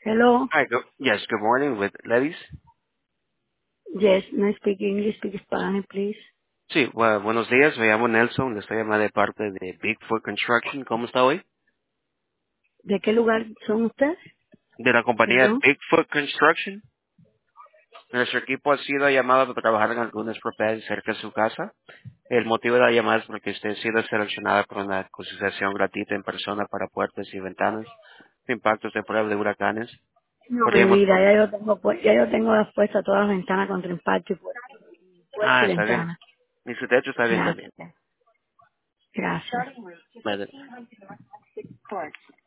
Hello. Hi, yes, good morning with ladies. Yes, no speak English, speak Spanish, please. Sí, buenos días, me llamo Nelson, le estoy llamando de parte de Bigfoot Construction. ¿Cómo está hoy? ¿De qué lugar son ustedes? De la compañía Perdón. Bigfoot Construction. Nuestro equipo ha sido llamado para trabajar en algunas propiedades cerca de su casa. El motivo de la llamada es porque usted ha sido seleccionada por una cotización gratuita en persona para puertas y ventanas, impactos de prueba de huracanes. No, mi Podríamos... vida, ya yo tengo las puestas todas las ventanas contra impacto puerta y Está bien. ventana. Y su techo está bien también. Gracias. Gracias. Vale.